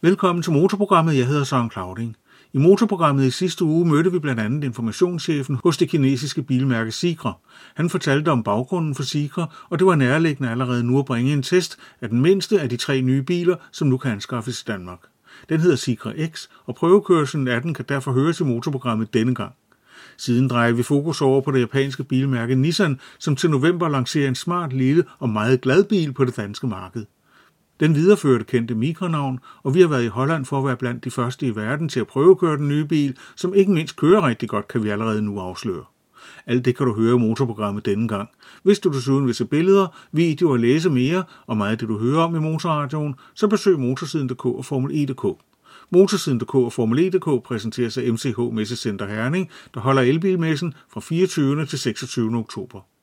Velkommen til Motorprogrammet. Jeg hedder Søren Clauding. I Motorprogrammet i sidste uge mødte vi blandt andet informationschefen hos det kinesiske bilmærke Sigra. Han fortalte om baggrunden for Sigra, og det var nærliggende allerede nu at bringe en test af den mindste af de 3 nye biler, som nu kan anskaffes i Danmark. Den hedder Sigra X, og prøvekørslen af den kan derfor høres i Motorprogrammet denne gang. Siden drejer vi fokus over på det japanske bilmærke Nissan, som til november lancerer en smart, lille og meget glad bil på det danske marked. Den videreførte kendte Micra-navn, og vi har været i Holland for at være blandt de første i verden til at prøvekøre den nye bil, som ikke mindst kører rigtig godt, kan vi allerede nu afsløre. Alt det kan du høre i Motorprogrammet denne gang. Hvis du desuden vil se billeder, videoer og læse mere og meget af det du hører om i Motorradioen, så besøg motorsiden.dk og Formel-E.dk. Motorsiden.dk og Formel-E.dk præsenteres af MCH Messecenter Herning, der holder elbilmessen fra 24. til 26. oktober.